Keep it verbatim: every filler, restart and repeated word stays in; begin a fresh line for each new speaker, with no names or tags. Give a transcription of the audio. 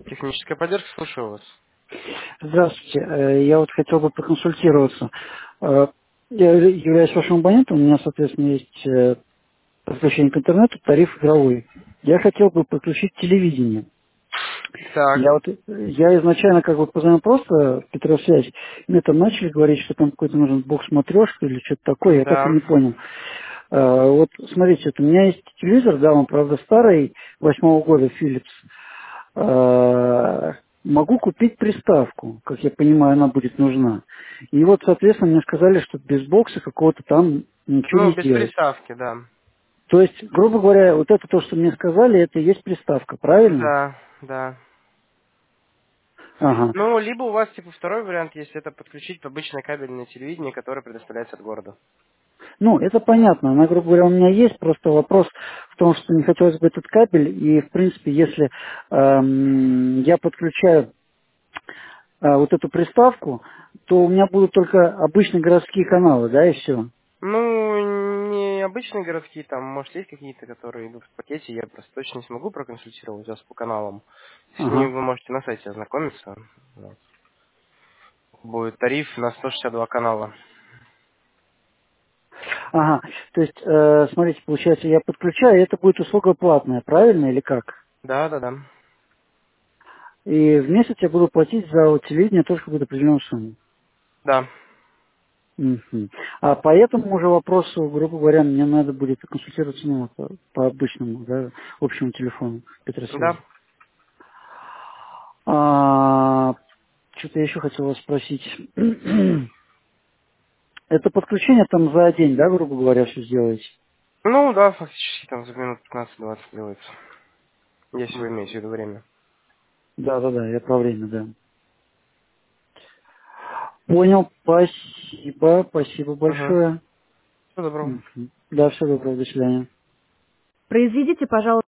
Техническая поддержка, слушаю вас.
Здравствуйте. Э, Я вот хотел бы проконсультироваться. Э, Я являюсь вашим абонентом, у меня, соответственно, есть э, подключение к интернету, тариф игровой. Я хотел бы подключить телевидение.
Так,
Я вот э, я изначально как бы позвонил просто в Петросвязь. Мне там начали говорить, что там какой-то нужен бог-смотрешка или что-то такое, я так и
да.
не понял. Э, Вот смотрите, вот у меня есть телевизор, да, он, правда, старый, восьмого года, Philips. Э, Могу купить приставку, как я понимаю, она будет нужна. И вот, соответственно, мне сказали, что без бокса какого-то там ничего
Ну,
не
без
сделать.
приставки, да.
То есть, грубо говоря, вот это то, что мне сказали, это и есть приставка, правильно?
Да, да.
Ага.
Ну, либо у вас, типа, второй вариант, если это подключить обычное кабельное телевидение, которое предоставляется от города.
Ну, это понятно. Она, грубо говоря, у меня есть. Просто вопрос в том, что не хотелось бы этот кабель. И, в принципе, если эм, я подключаю э, вот эту приставку, то у меня будут только обычные городские каналы, да, и все.
Ну, не обычные городские, там, может, есть какие-то, которые идут в пакете, я просто точно не смогу проконсультировать вас по каналам. С ними
Ага.
вы можете на сайте ознакомиться. Вот. Будет тариф на сто шестьдесят два канала.
Ага, то есть, э, смотрите, получается, я подключаю, и это будет услуга платная, правильно или как?
Да, да, да.
И в месяц я буду платить за вот телевидение только какую-то определенную сумму.
Да,
Мгм. А по этому уже вопросу, грубо говоря, мне надо будет консультироваться ну, по, по обычному, да, общему телефону
да.
Петросвязи. А, что-то я еще хотел вас спросить. Это подключение там за день, да, грубо говоря, все сделаете?
Ну, да, фактически там за минут пятнадцать-двадцать делается. Если вы имеете в виду время.
Да, да, да, я про время, да. Понял, спасибо, спасибо
Угу.
большое.
Всего доброго.
Мгм. Да, всего доброго, до свидания.
Произведите, пожалуйста,